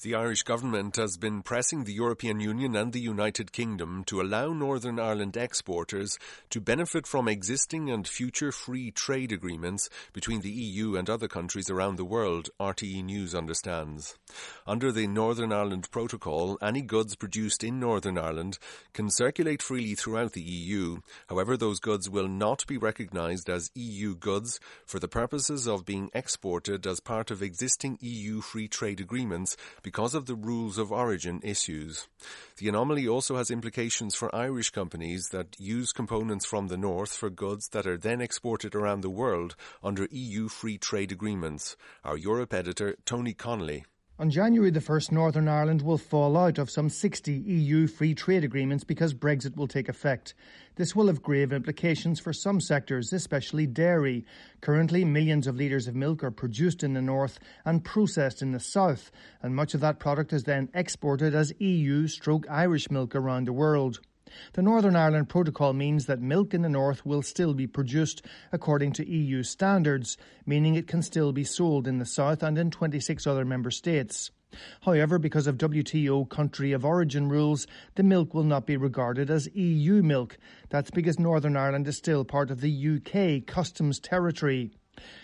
The Irish government has been pressing the European Union and the United Kingdom to allow Northern Ireland exporters to benefit from existing and future free trade agreements between the EU and other countries around the world, RTE News understands. Under the Northern Ireland Protocol, any goods produced in Northern Ireland can circulate freely throughout the EU. However, those goods will not be recognised as EU goods for the purposes of being exported as part of existing EU free trade agreements because of the rules of origin issues. The anomaly also has implications for Irish companies that use components from the north for goods that are then exported around the world under EU free trade agreements. Our Europe editor, Tony Connolly. On January the 1st, Northern Ireland will fall out of some 60 EU free trade agreements because Brexit will take effect. This will have grave implications for some sectors, especially dairy. Currently, millions of litres of milk are produced in the north and processed in the south, and much of that product is then exported as EU/Irish milk around the world. The Northern Ireland Protocol means that milk in the north will still be produced according to EU standards, meaning it can still be sold in the south and in 26 other member states. However, because of WTO country of origin rules, the milk will not be regarded as EU milk. That's because Northern Ireland is still part of the UK customs territory.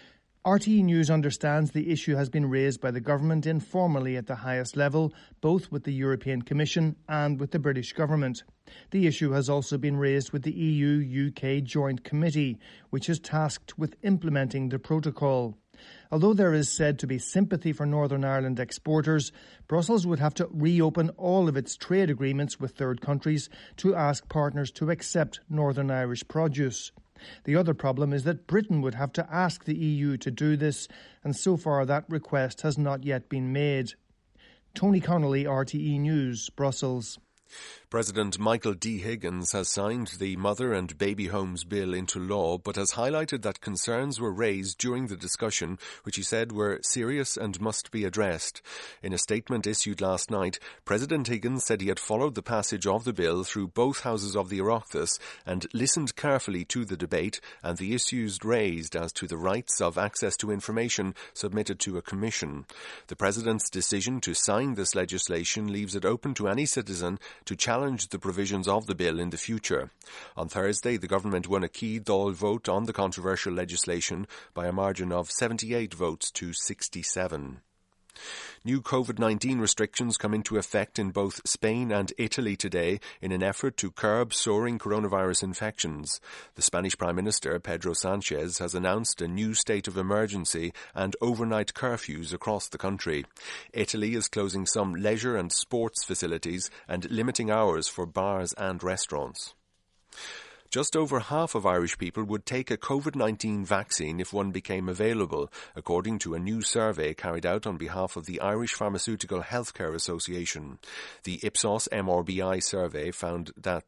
RTE News understands the issue has been raised by the government informally at the highest level, both with the European Commission and with the British government. The issue has also been raised with the EU-UK Joint Committee, which is tasked with implementing the protocol. Although there is said to be sympathy for Northern Ireland exporters, Brussels would have to reopen all of its trade agreements with third countries to ask partners to accept Northern Irish produce. The other problem is that Britain would have to ask the EU to do this, and so far that request has not yet been made. Tony Connolly, RTE News, Brussels. President Michael D. Higgins has signed the Mother and Baby Homes Bill into law, but has highlighted that concerns were raised during the discussion, which he said were serious and must be addressed. In a statement issued last night, President Higgins said he had followed the passage of the bill through both houses of the Oireachtas and listened carefully to the debate and the issues raised as to the rights of access to information submitted to a commission. The President's decision to sign this legislation leaves it open to any citizen to challenge the provisions of the bill in the future. On Thursday, the government won a key Dáil vote on the controversial legislation by a margin of 78 votes to 67. New COVID-19 restrictions come into effect in both Spain and Italy today in an effort to curb soaring coronavirus infections. The Spanish Prime Minister, Pedro Sánchez, has announced a new state of emergency and overnight curfews across the country. Italy is closing some leisure and sports facilities and limiting hours for bars and restaurants. Just over half of Irish people would take a COVID-19 vaccine if one became available, according to a new survey carried out on behalf of the Irish Pharmaceutical Healthcare Association. The Ipsos MRBI survey found that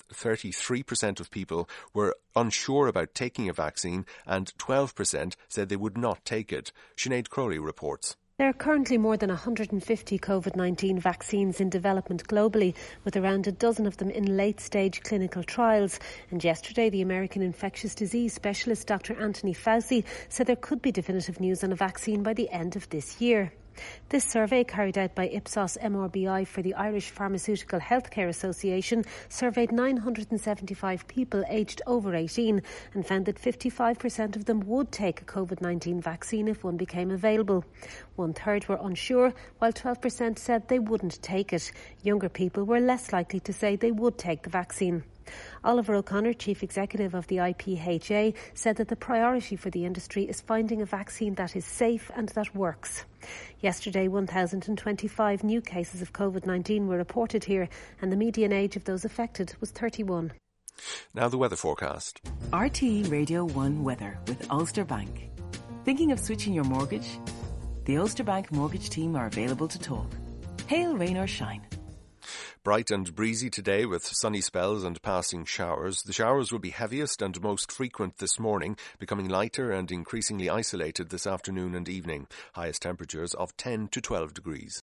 33% of people were unsure about taking a vaccine and 12% said they would not take it. Sinead Crowley reports. There are currently more than 150 COVID-19 vaccines in development globally, with around a dozen of them in late-stage clinical trials. And yesterday, the American infectious disease specialist Dr. Anthony Fauci said there could be definitive news on a vaccine by the end of this year. This survey, carried out by Ipsos MRBI for the Irish Pharmaceutical Healthcare Association, surveyed 975 people aged over 18 and found that 55% of them would take a COVID-19 vaccine if one became available. 1/3 were unsure, while 12% said they wouldn't take it. Younger people were less likely to say they would take the vaccine. Oliver O'Connor, Chief Executive of the IPHA, said that the priority for the industry is finding a vaccine that is safe and that works. Yesterday, 1,025 new cases of COVID-19 were reported here, and the median age of those affected was 31. Now the weather forecast. RTE Radio 1 weather with Ulster Bank. Thinking of switching your mortgage? The Ulster Bank mortgage team are available to talk. Hail, rain or shine. Bright and breezy today with sunny spells and passing showers. The showers will be heaviest and most frequent this morning, becoming lighter and increasingly isolated this afternoon and evening. Highest temperatures of 10 to 12 degrees.